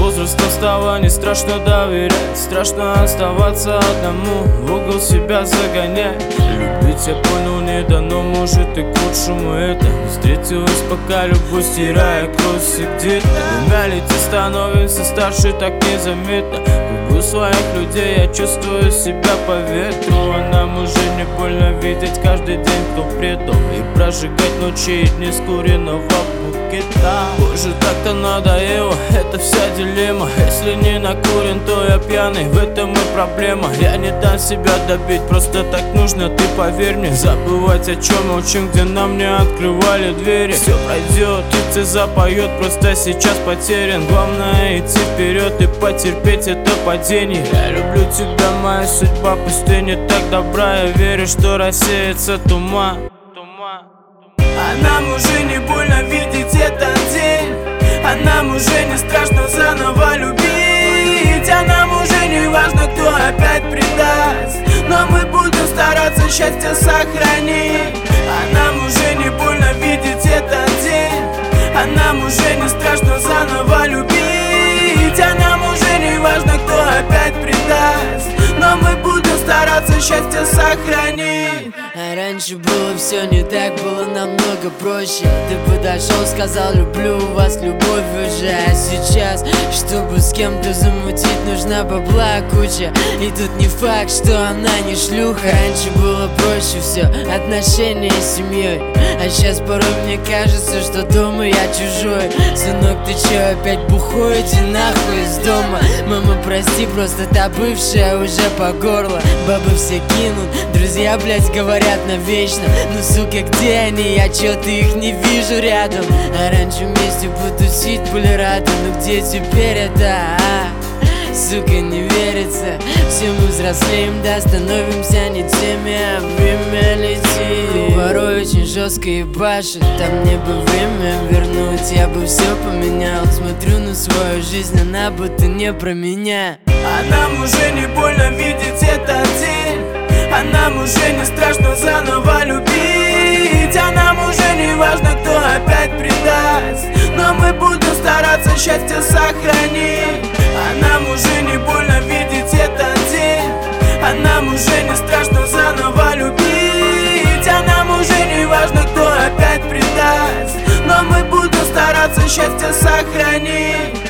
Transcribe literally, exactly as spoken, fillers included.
Возраст настала, не страшно доверять, страшно оставаться одному, в угол себя загонять. Любить я понял не дано, может и к лучшему это. Встретилась пока любовь, стирая кровь где-то. Время летит, становимся старше так незаметно. В кругу своих людей я чувствую себя по ветру. А нам уже не больно видеть каждый день, кто предал, и прожигать ночи и дни с куриного букета. Боже, так-то надоело, это вся дилемма. Если не накурен, то я пьяный, в этом и проблема. Я не дам себя добить, просто так нужно, ты поверь мне. Забывать о чем молчим, где нам не открывали двери. Все пройдет, птица запоет, просто сейчас потерян. Главное идти вперед и потерпеть это падение. Я люблю тебя, моя судьба, пусть ты не так добра. Я верю, что рассеется туман. А нам уже не больно видеть этот день, а нам уже не страшно заново любить. А нам уже не важно, кто опять предаст, но мы будем стараться счастье сохранить. А нам уже не больно видеть этот день, а нам уже не страшно заново любить. А нам уже не важно, кто опять предаст, но мы будем стараться счастье сохранить. А раньше было все не так, было намного проще. Ты подошел, сказал люблю вас, любовь уже. А сейчас, чтобы с кем-то замутить, нужна бабла куча. И тут не факт, что она не шлюха. Раньше было проще все, отношения с семьей. А сейчас порой мне кажется, что дома я чужой. Сынок, ты че опять бухой? Иди нахуй из дома. Мама, прости, просто та бывшая уже по горло. Бабы все кинут, друзья, блять, говорят навечно. Ну, сука, где они? Я чё-то их не вижу рядом. А раньше вместе потусить были рады. Но где теперь это, а? Сука, не верится. Все мы взрослеем, да, становимся не теми. А время летит, порой очень жестко ебашит. Там мне бы время вернуть, я бы все поменял. Смотрю на свою жизнь, она будто не про меня. А нам уже не больно видеть этот день, а нам уже не страшно заново любить. А нам уже не важно, кто опять предаст, но мы будем стараться счастье сохранить. А нам уже не больно видеть этот день, а нам уже не страшно заново любить. А нам уже не важно, кто опять предаст, но мы будем стараться счастье сохранить.